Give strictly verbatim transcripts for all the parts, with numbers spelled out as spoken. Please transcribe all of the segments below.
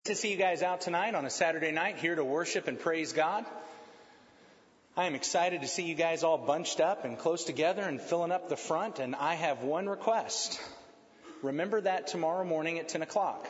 To see you guys out tonight on a Saturday night here to worship and praise God. I am excited to see you guys all bunched up and close together and filling up the front. And I have one request. Remember that tomorrow morning at ten o'clock.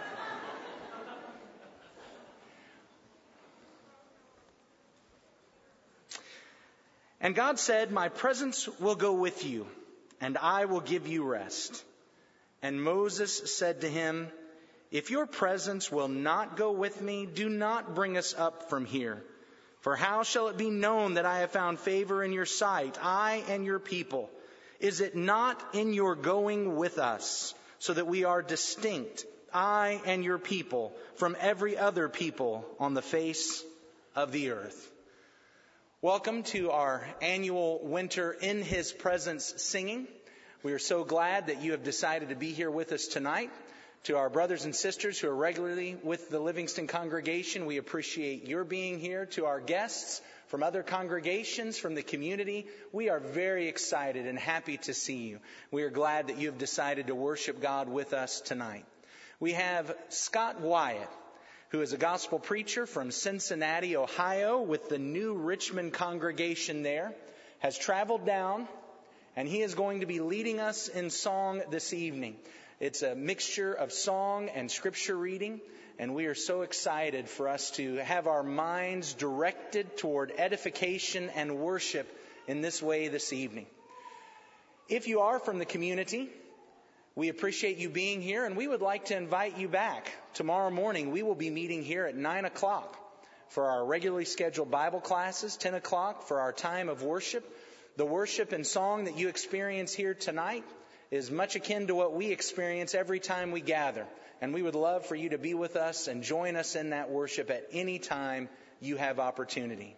And God said, "My presence will go with you, and I will give you rest." And Moses said to him, "If your presence will not go with me, do not bring us up from here. For how shall it be known that I have found favor in your sight, I and your people? Is it not in your going with us, so that we are distinct, I and your people, from every other people on the face of the earth?" Welcome to our annual Winter in His Presence singing. We are so glad that you have decided to be here with us tonight. To our brothers and sisters who are regularly with the Livingston congregation, we appreciate your being here. To our guests from other congregations, from the community, we are very excited and happy to see you. We are glad that you have decided to worship God with us tonight. We have Scott Wyatt, who is a gospel preacher from Cincinnati, Ohio, with the New Richmond congregation there, has traveled down, and he is going to be leading us in song this evening. It's a mixture of song and scripture reading, and we are so excited for us to have our minds directed toward edification and worship in this way this evening. If you are from the community, we appreciate you being here, and we would like to invite you back. Tomorrow morning, we will be meeting here at nine o'clock for our regularly scheduled Bible classes, ten o'clock for our time of worship. The worship and song that you experience here tonight is much akin to what we experience every time we gather. And we would love for you to be with us and join us in that worship at any time you have opportunity.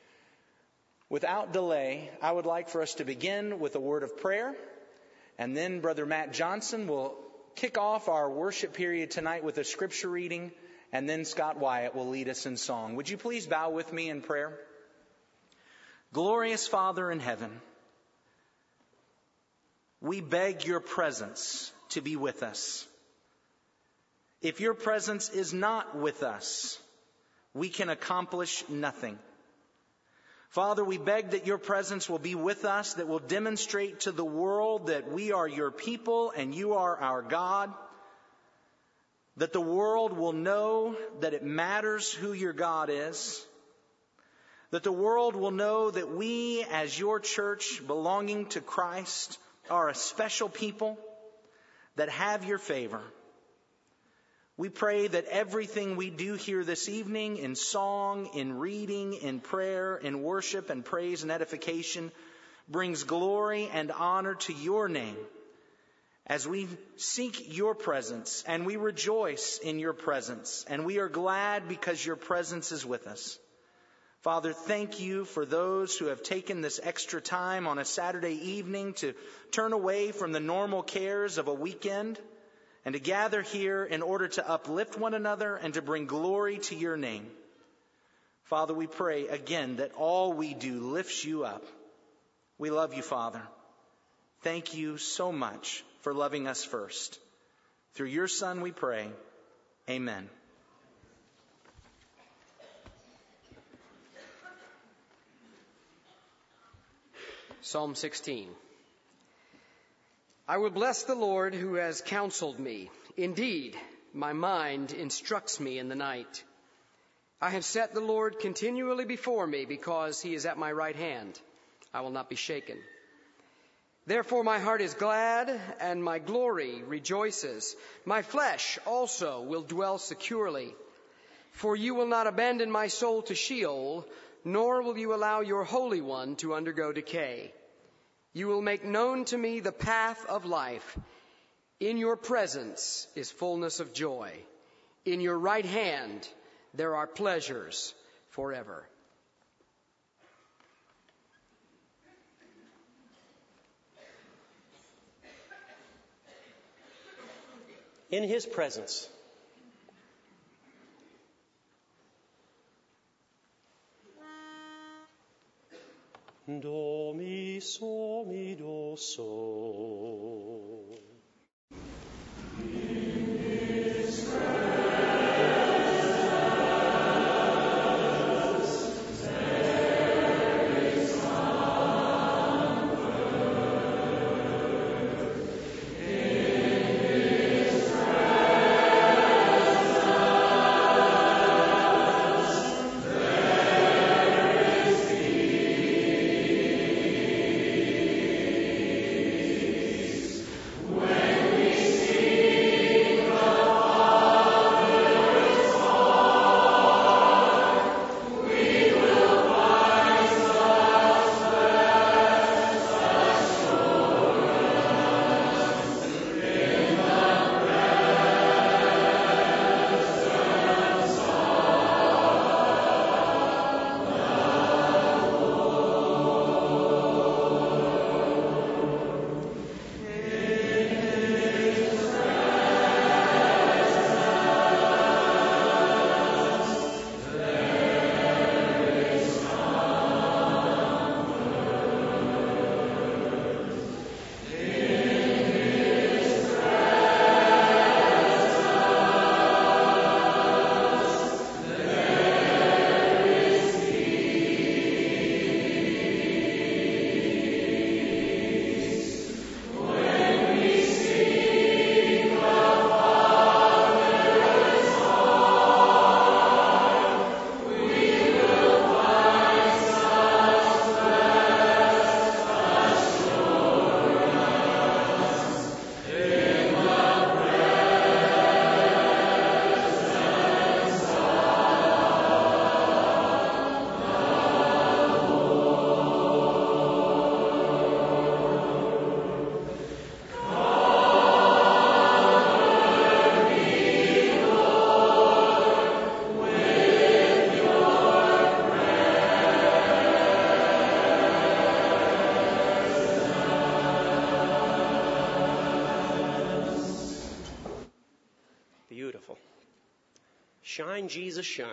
Without delay, I would like for us to begin with a word of prayer. And then Brother Matt Johnson will kick off our worship period tonight with a scripture reading. And then Scott Wyatt will lead us in song. Would you please bow with me in prayer? Glorious Father in heaven, we beg your presence to be with us. If your presence is not with us, we can accomplish nothing. Father, we beg that your presence will be with us, that will demonstrate to the world that we are your people and you are our God, that the world will know that it matters who your God is, that the world will know that we as your church belonging to Christ are a special people that have your favor. We pray that everything we do here this evening in song, in reading, in prayer, in worship and praise and edification brings glory and honor to your name as we seek your presence and we rejoice in your presence and we are glad because your presence is with us. Father, thank you for those who have taken this extra time on a Saturday evening to turn away from the normal cares of a weekend and to gather here in order to uplift one another and to bring glory to your name. Father, we pray again that all we do lifts you up. We love you, Father. Thank you so much for loving us first. Through your Son we pray. Amen. Psalm sixteen. I will bless the Lord who has counseled me. Indeed, my mind instructs me in the night. I have set the Lord continually before me because he is at my right hand. I will not be shaken. Therefore my heart is glad and my glory rejoices. My flesh also will dwell securely. For you will not abandon my soul to Sheol, nor will you allow your Holy One to undergo decay. You will make known to me the path of life. In your presence is fullness of joy. In your right hand there are pleasures forever. In his presence. Do, mi, so, mi, do, so. In his presence. Shine, Jesus, shine.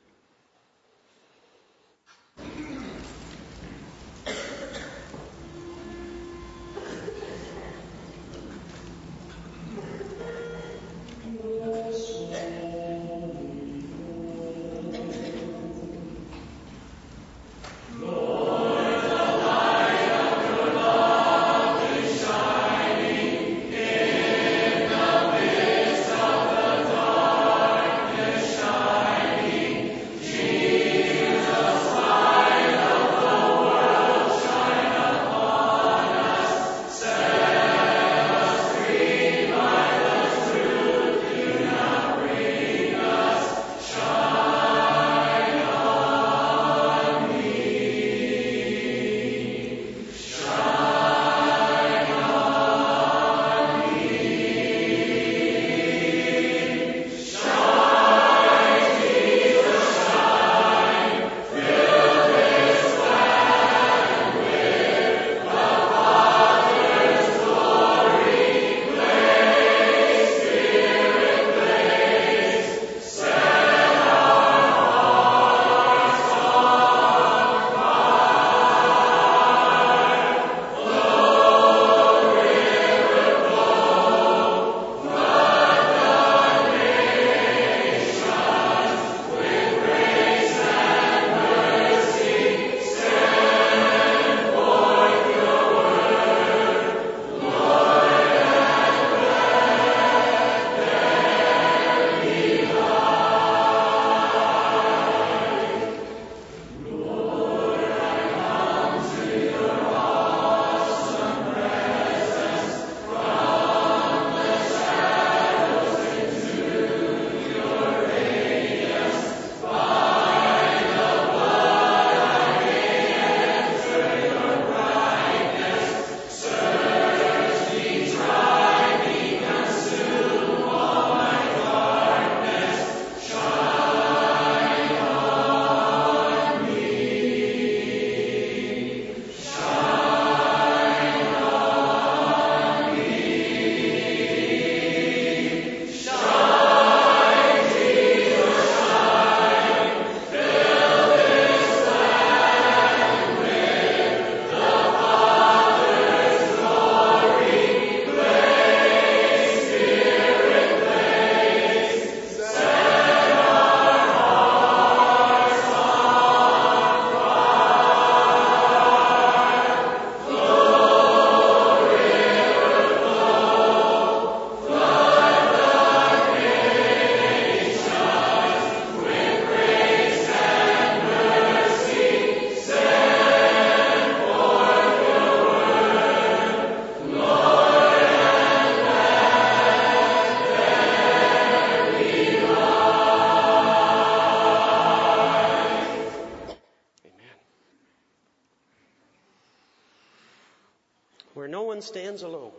Where no one stands alone.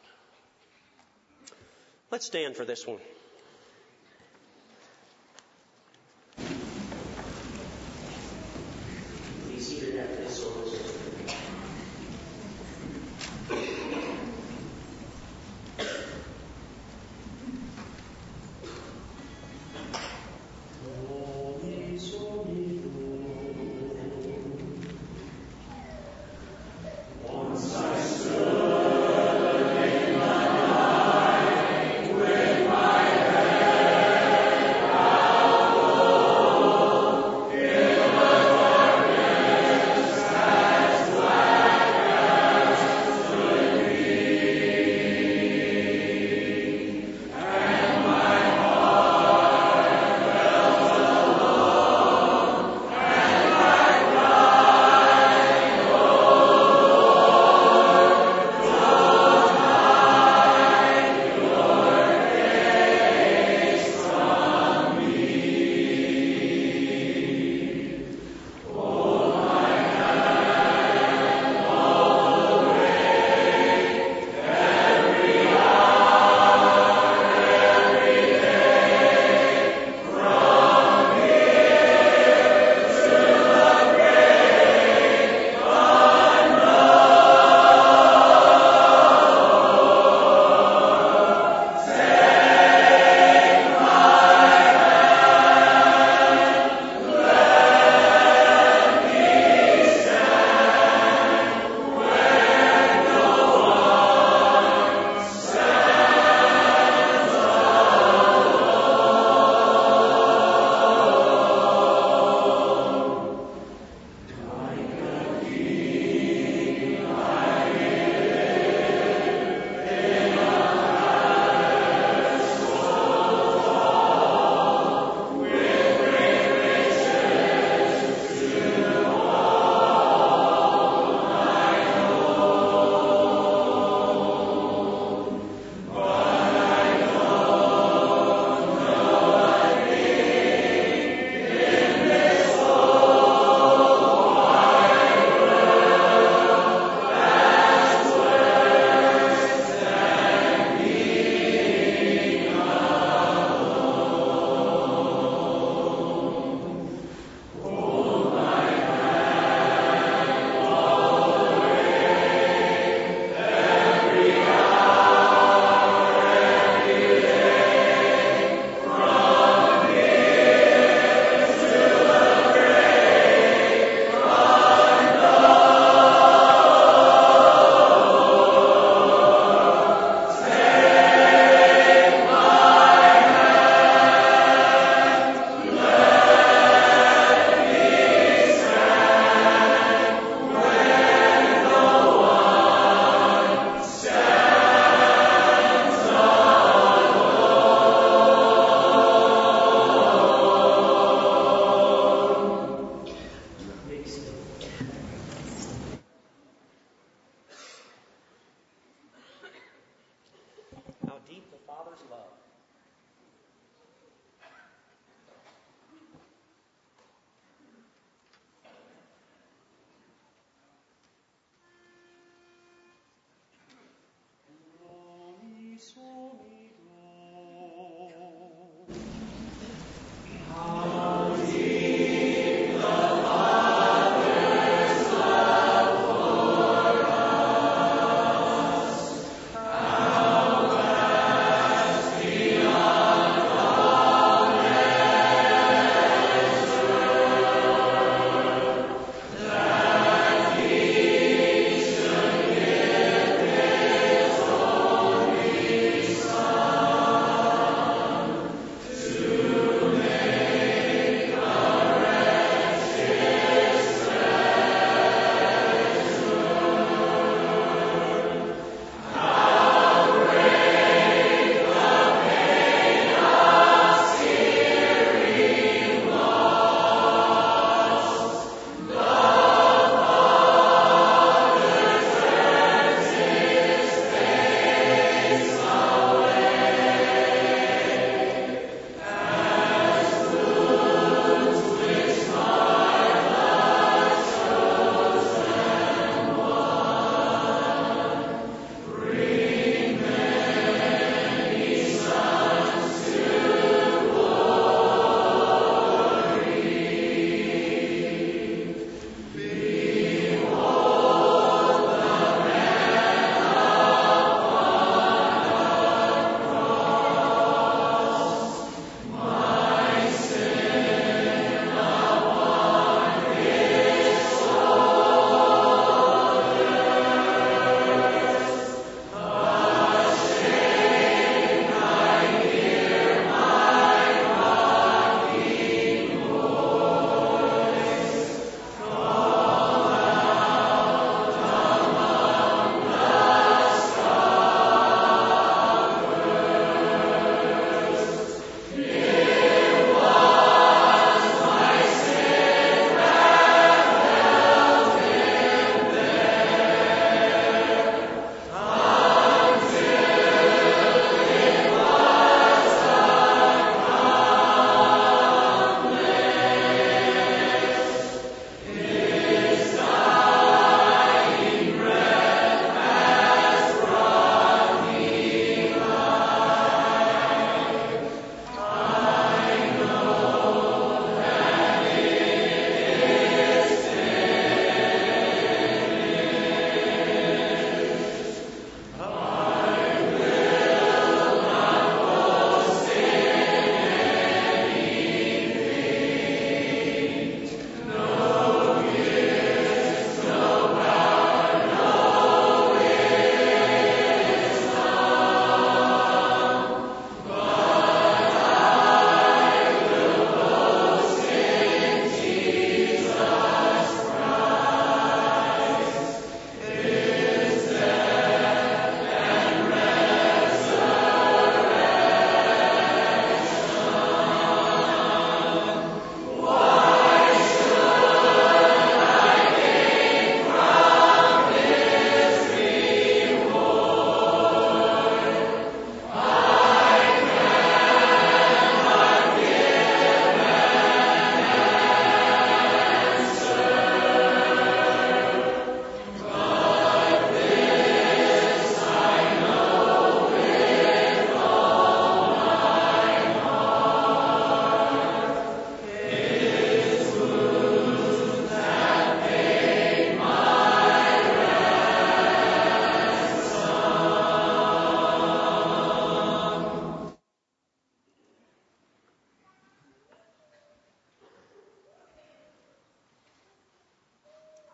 Let's stand for this one. Be seated after this service. Once I stood in the night with my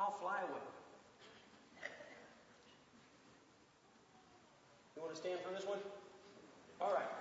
I'll fly away. You want to stand for this one? All right.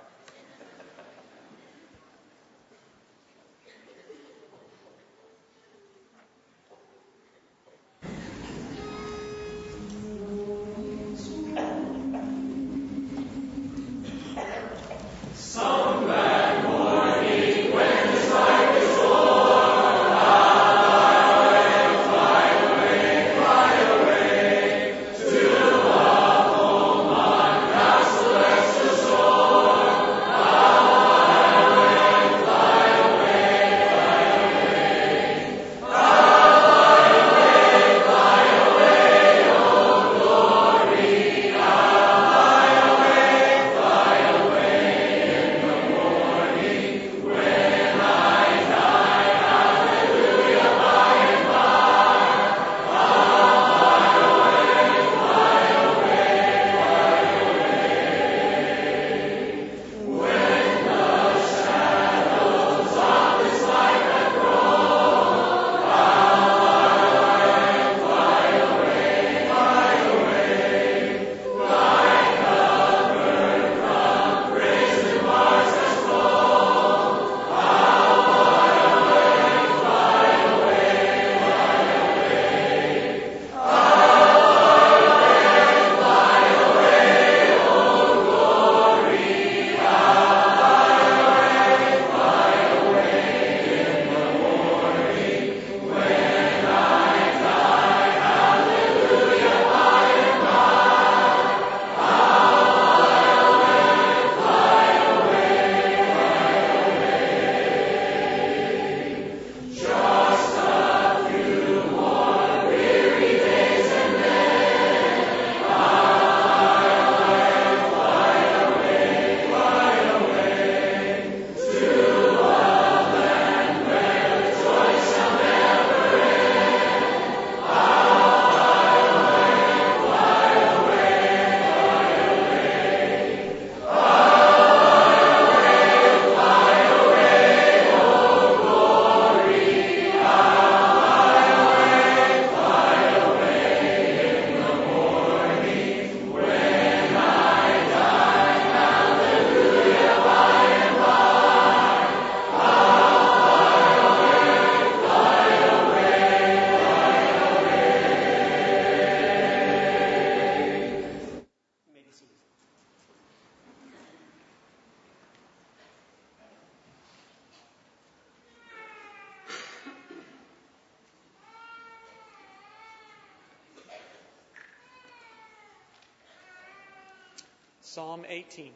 Psalm eighteen.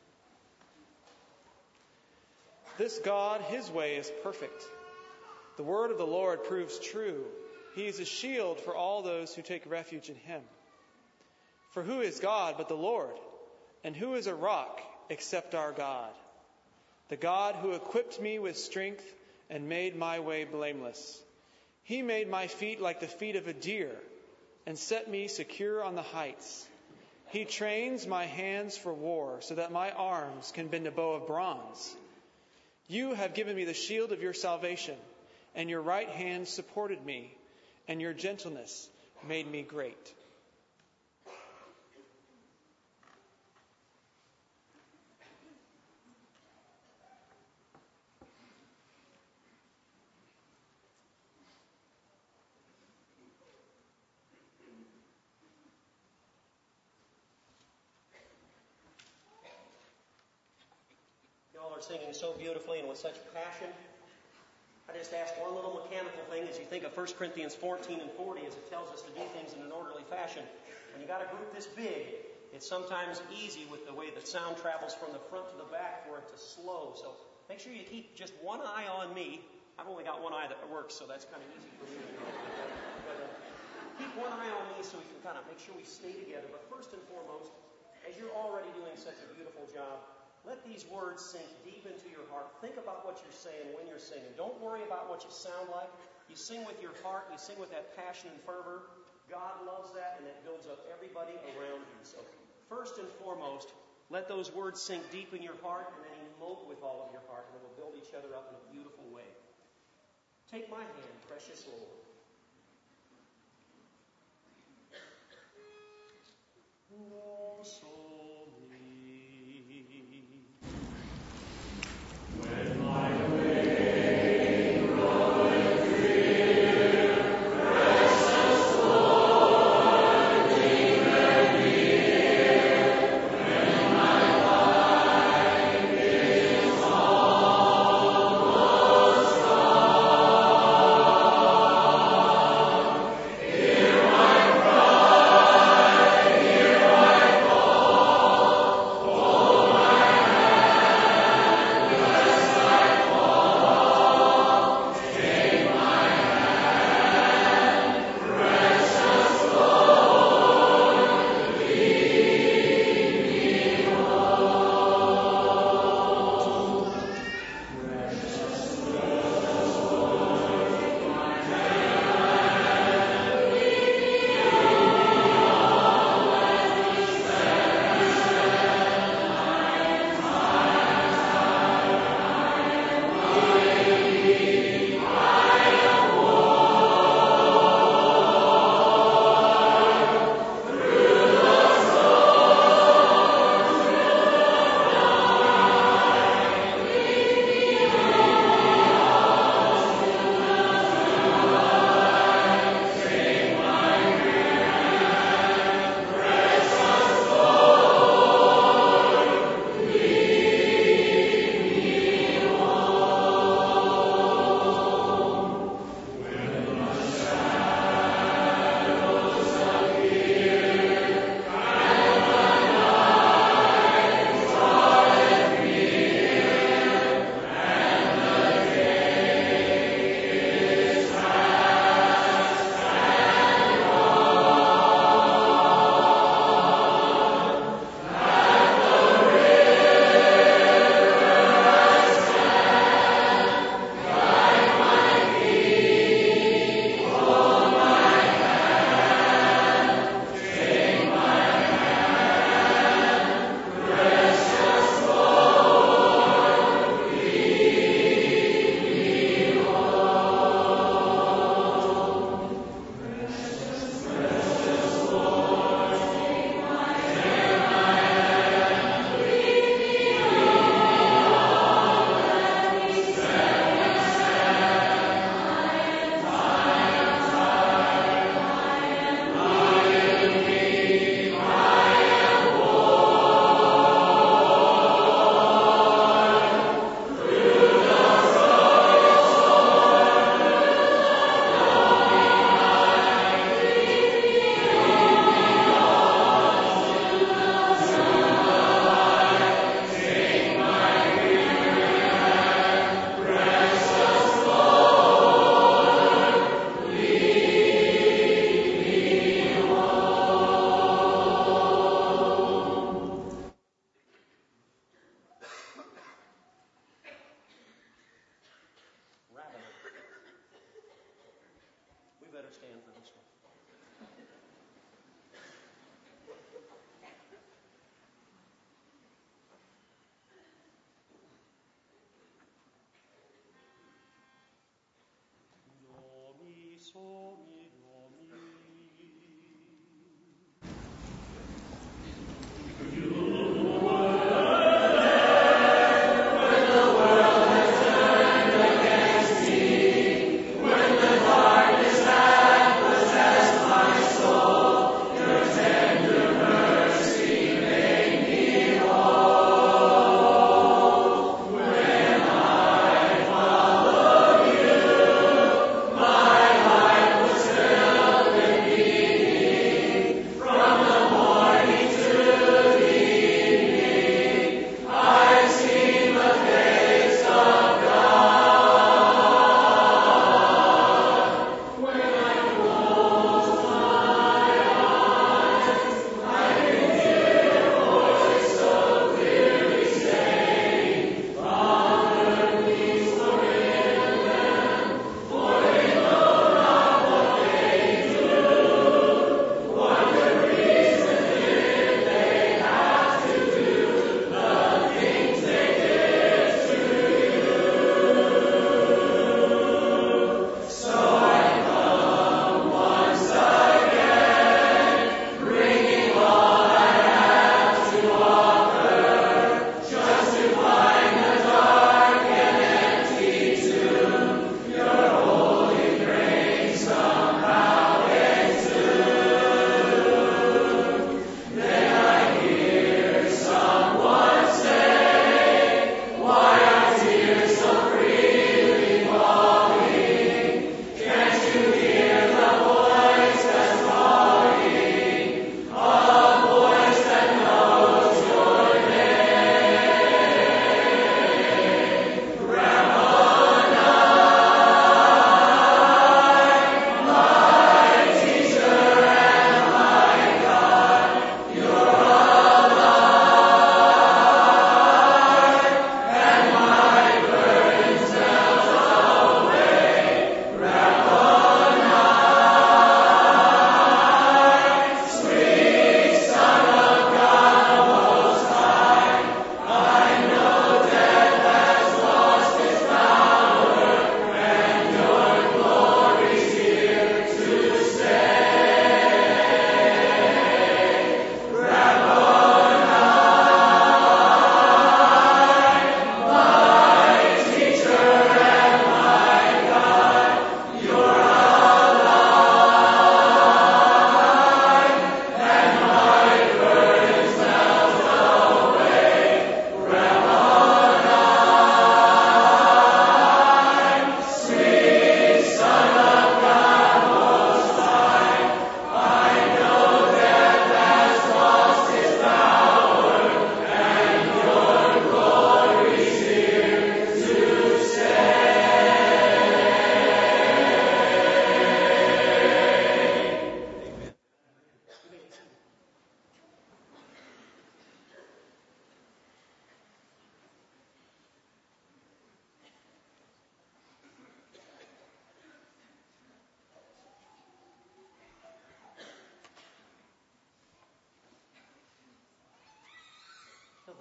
This God, his way is perfect. The word of the Lord proves true. He is a shield for all those who take refuge in him. For who is God but the Lord? And who is a rock except our God? The God who equipped me with strength and made my way blameless. He made my feet like the feet of a deer and set me secure on the heights. He trains my hands for war so that my arms can bend a bow of bronze. You have given me the shield of your salvation, and your right hand supported me, and your gentleness made me great. Y'all are singing so beautifully and with such passion. I just ask one little mechanical thing as you think of First Corinthians fourteen and forty as it tells us to do things in an orderly fashion. When you got a group this big, it's sometimes easy with the way the sound travels from the front to the back for it to slow. So make sure you keep just one eye on me. I've only got one eye that works, so that's kind of easy for me. But uh, keep one eye on me so we can kind of make sure we stay together. But first and foremost, as you're already doing such a beautiful job, let these words sink deep into your heart. Think about what you're saying when you're singing. Don't worry about what you sound like. You sing with your heart. You sing with that passion and fervor. God loves that, and it builds up everybody around you. So first and foremost, let those words sink deep in your heart, and then emote with all of your heart, and we'll build each other up in a beautiful way. Take my hand, precious Lord. also My life was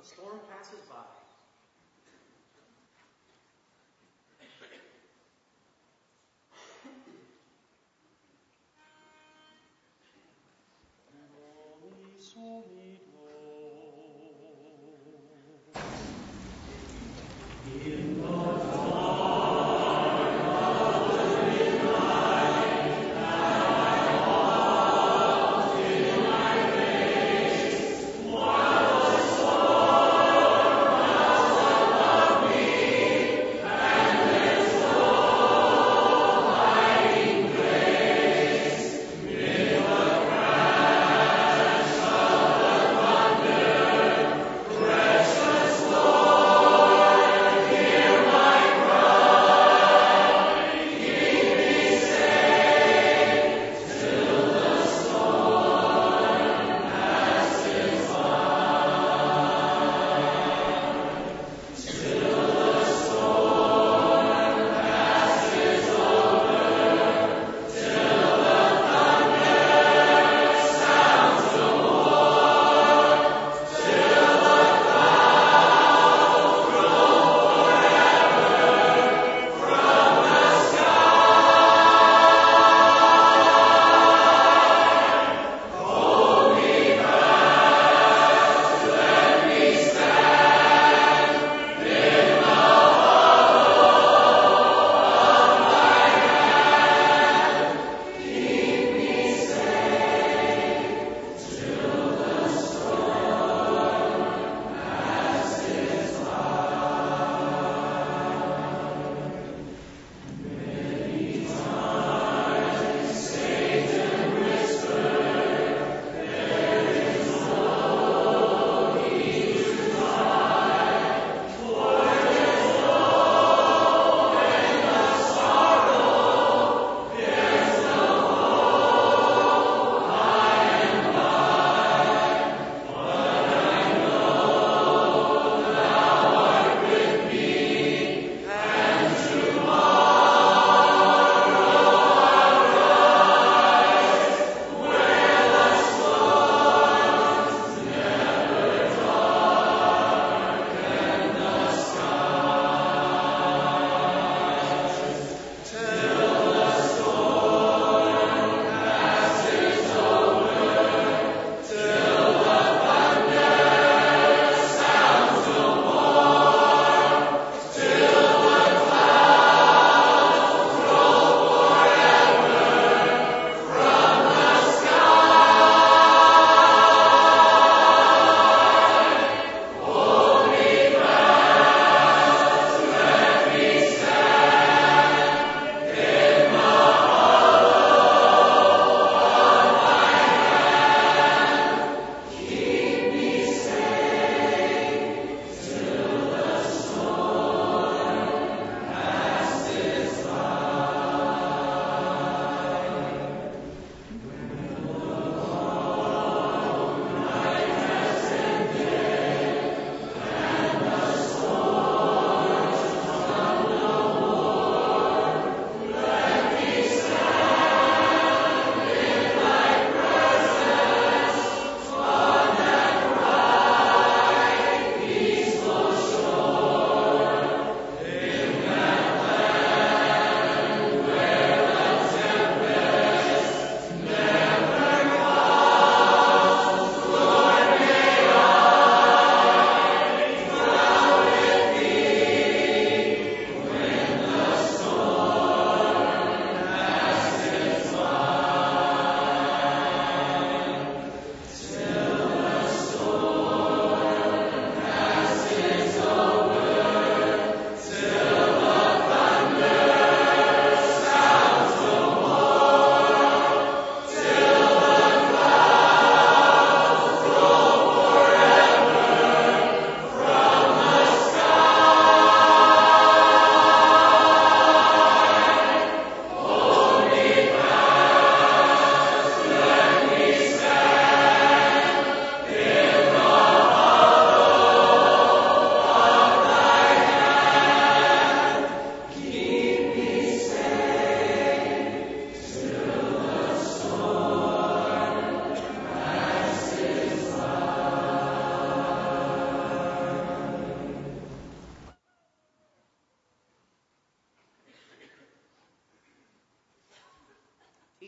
storm passes by. Thank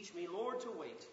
Teach me, Lord, to wait.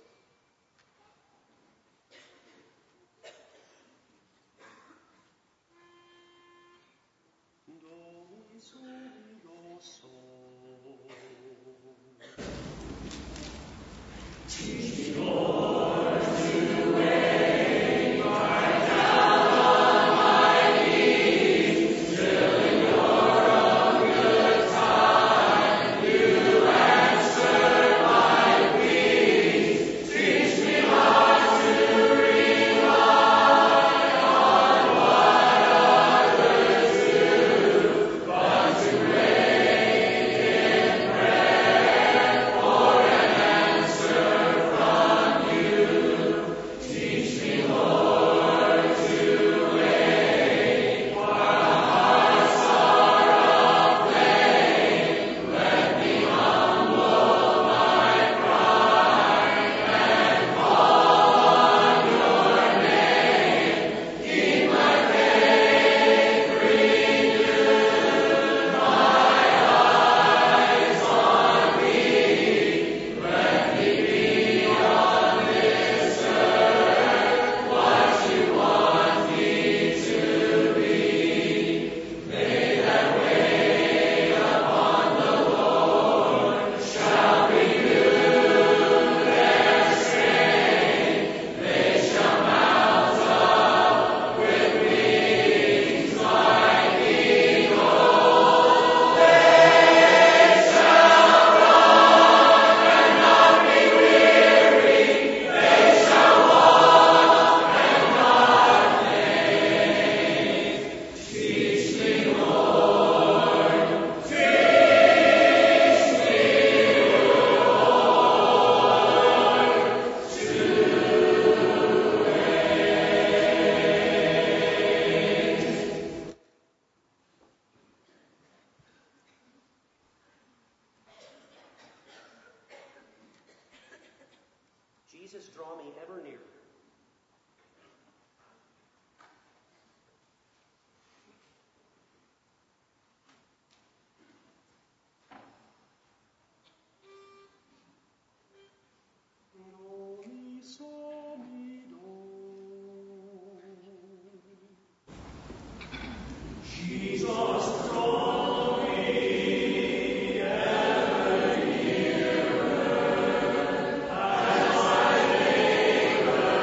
Jesus, draw me ever nearer. Jesus,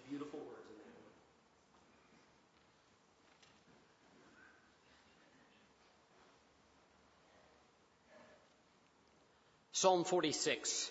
beautiful words in that one. Psalm forty-six.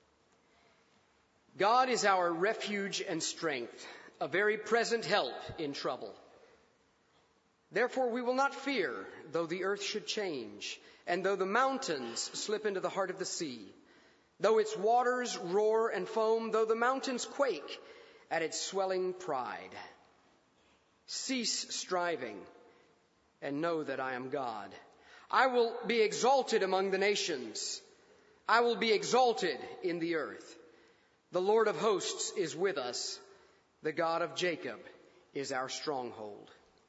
God is our refuge and strength, a very present help in trouble. Therefore we will not fear, though the earth should change, and though the mountains slip into the heart of the sea, though its waters roar and foam, though the mountains quake at its swelling pride. Cease striving and know that I am God. I will be exalted among the nations. I will be exalted in the earth. The Lord of hosts is with us. The God of Jacob is our stronghold.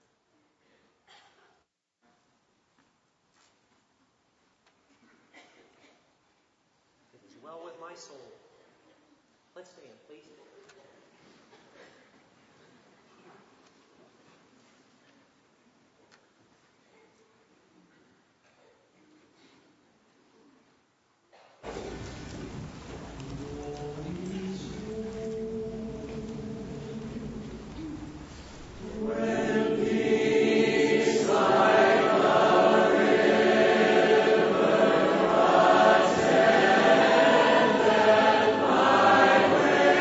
It is well with my soul. Let's stand, please. Way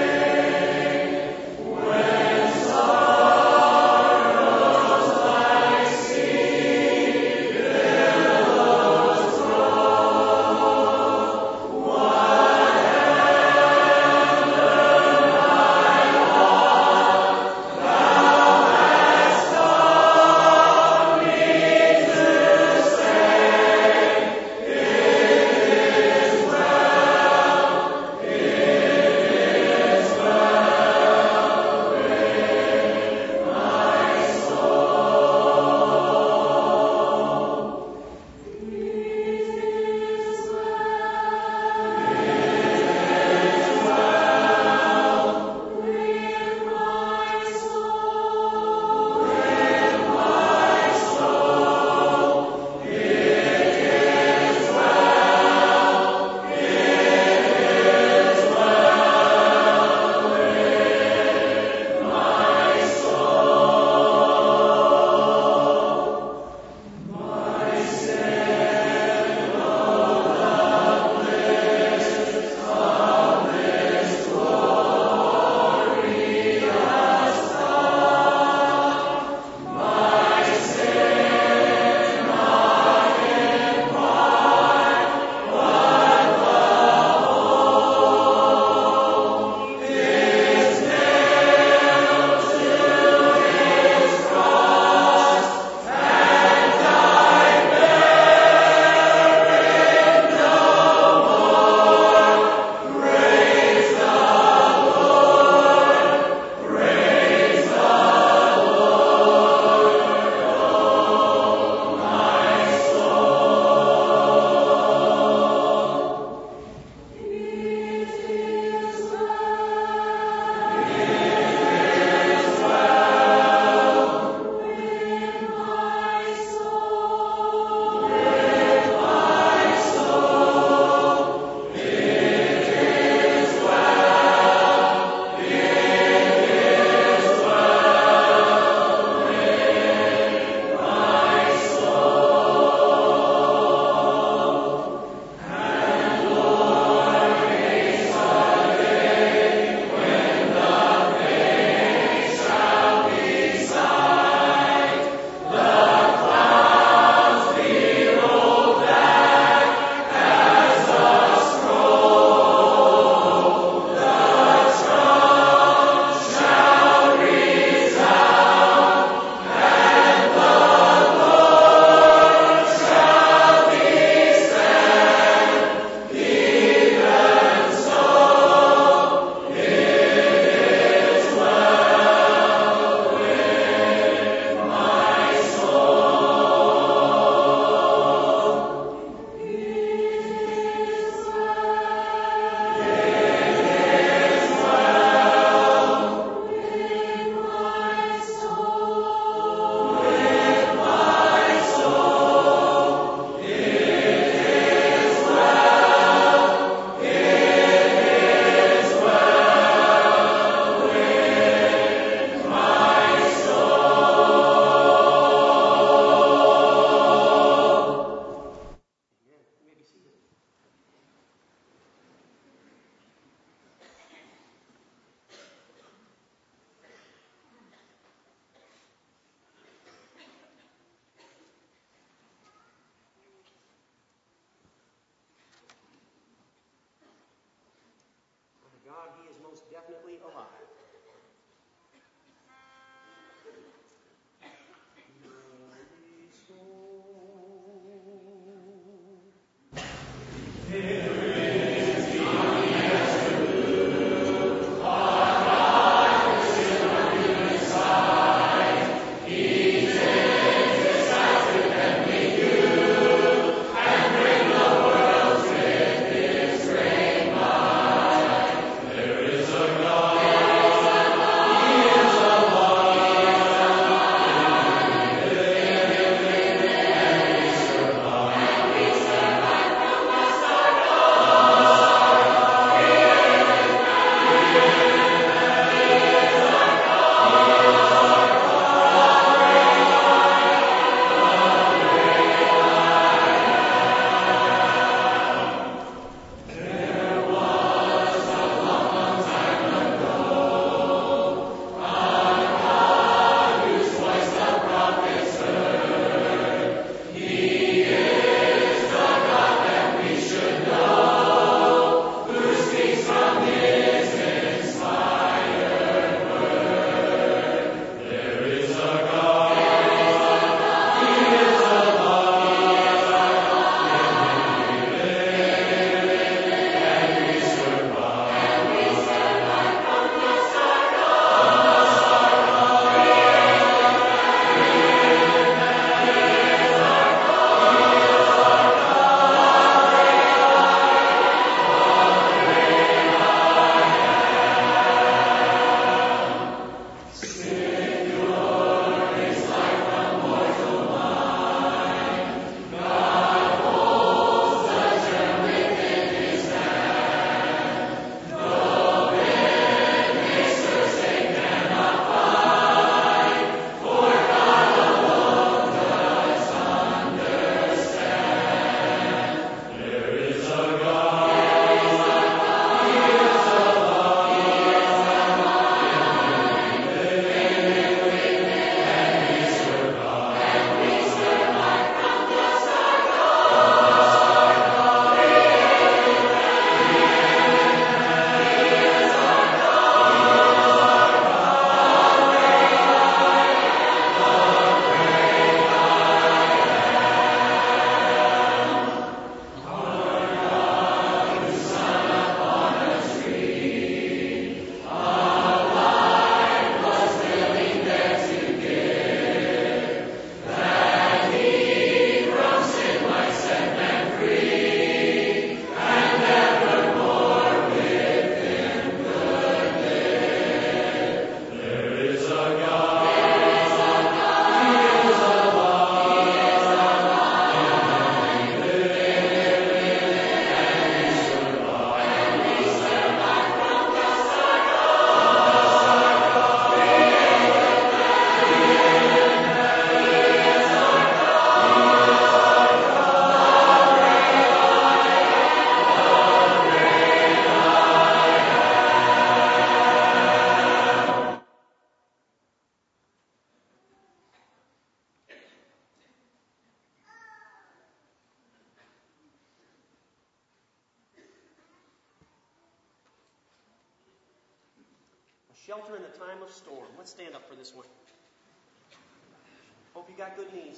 A shelter in the time of storm. Let's stand up for this one. Hope you got good knees.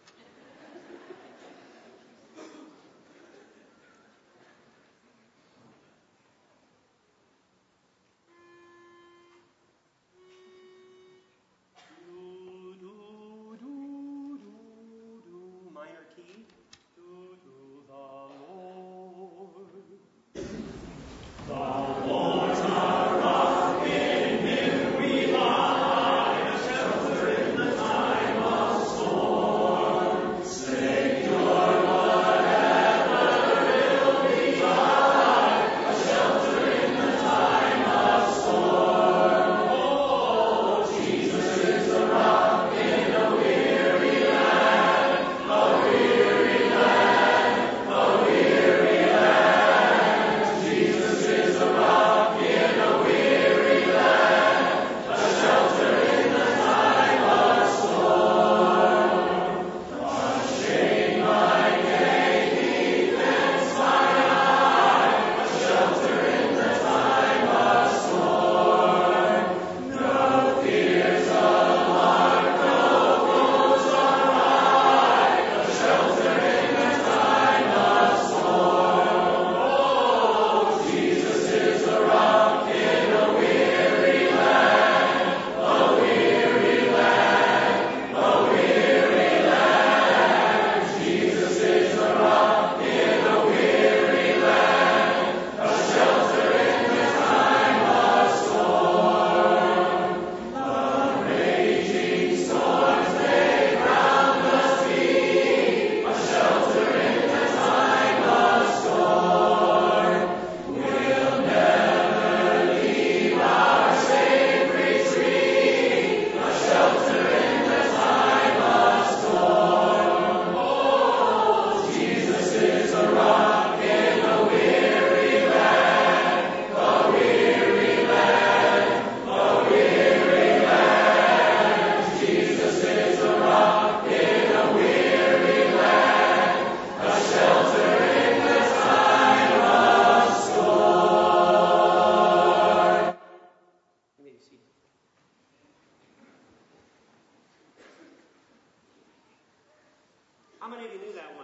How many of you knew that one?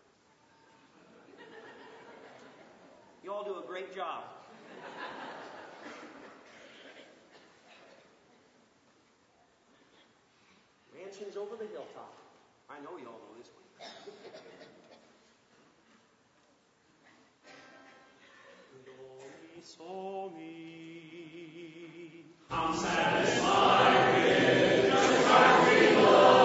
You all do a great job. Mansions over the hilltop. I know you all know this one. Do, mi, sol, mi. I'm satisfied with just what we know.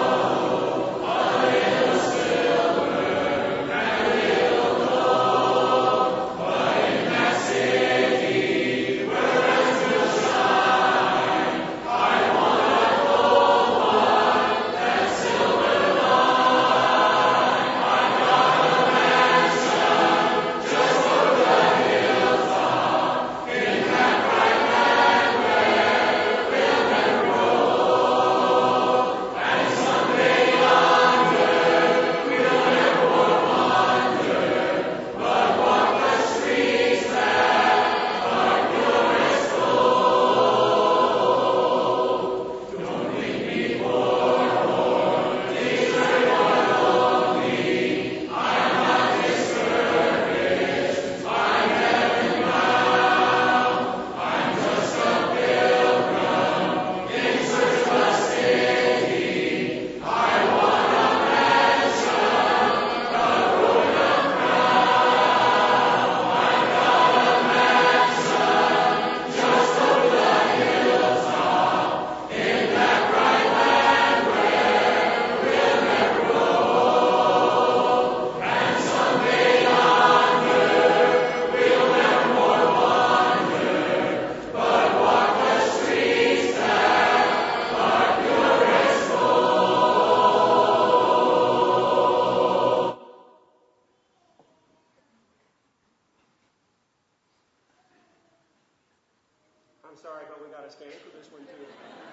I'm sorry, but we got to stand for this one too.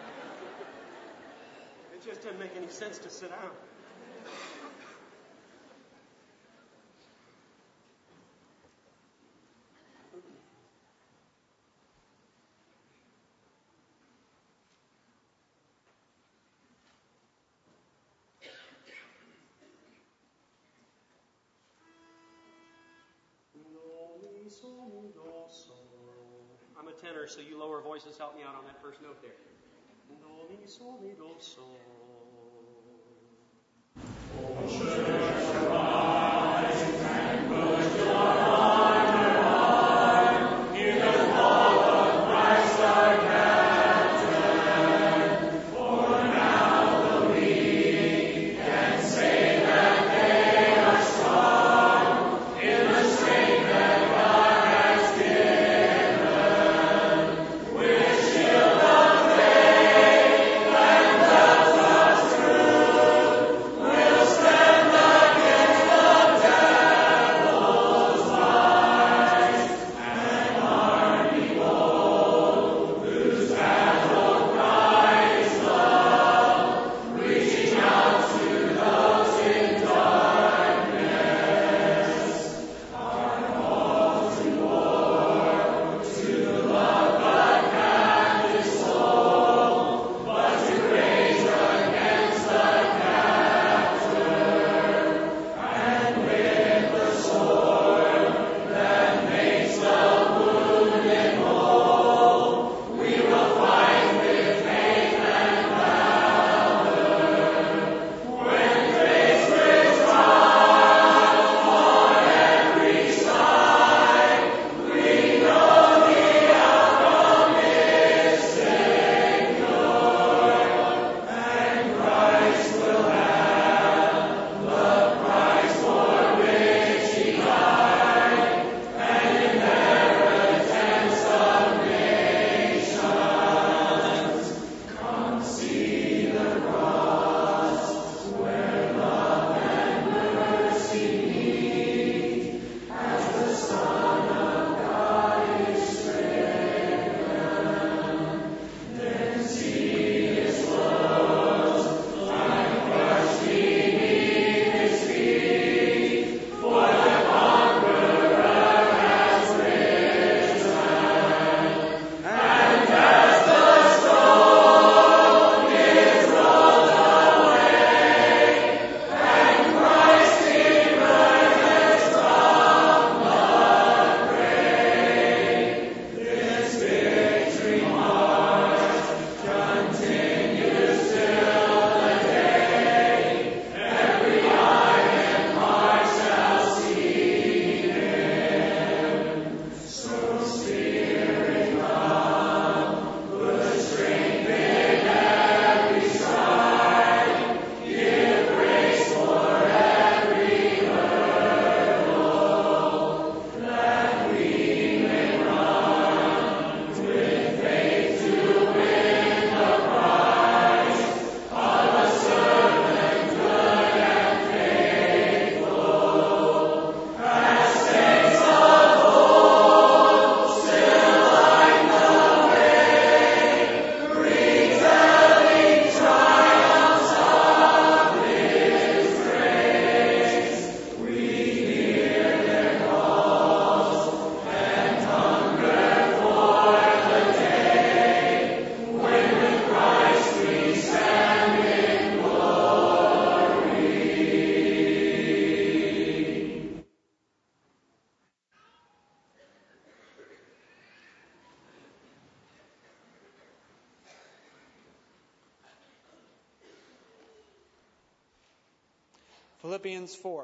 It just didn't make any sense to sit down. tenor, so you lower voices help me out on that first note there. Do, mi, sol, mi, do, sol. Philippians four.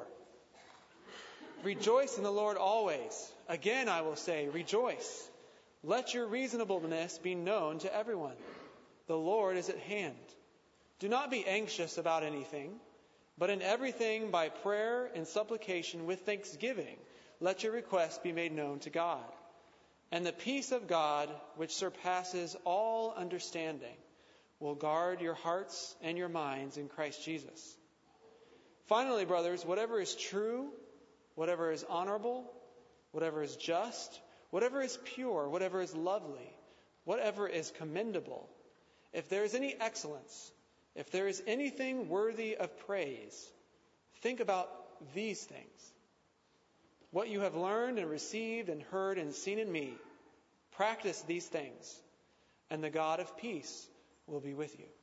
Rejoice in the Lord always. Again, I will say, rejoice. Let your reasonableness be known to everyone. The Lord is at hand. Do not be anxious about anything, but in everything by prayer and supplication with thanksgiving, let your requests be made known to God. And the peace of God, which surpasses all understanding, will guard your hearts and your minds in Christ Jesus. Finally, brothers, whatever is true, whatever is honorable, whatever is just, whatever is pure, whatever is lovely, whatever is commendable, if there is any excellence, if there is anything worthy of praise, think about these things. What you have learned and received and heard and seen in me, practice these things, and the God of peace will be with you.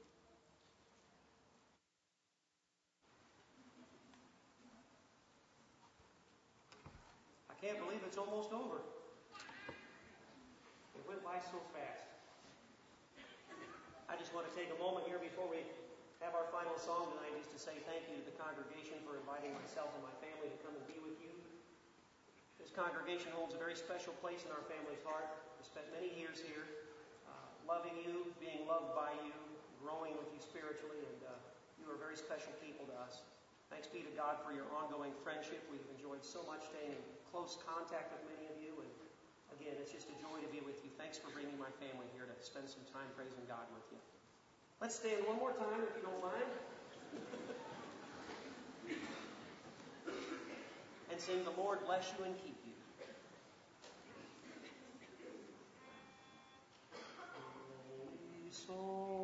I can't believe it's almost over. It went by by so fast. I just want to take a moment here before we have our final song tonight just to say thank you to the congregation for inviting myself and my family to come and be with you. This congregation holds a very special place in our family's heart. We spent many years here, uh, loving you, being loved by you, growing with you spiritually, and uh, you are very special people to us. Thanks be to God for your ongoing friendship. We've enjoyed so much staying in close contact with many of you, and again, it's just a joy to be with you. Thanks for bringing my family here to spend some time praising God with you. Let's stand one more time, if you don't mind, and sing "The Lord Bless You and Keep You." So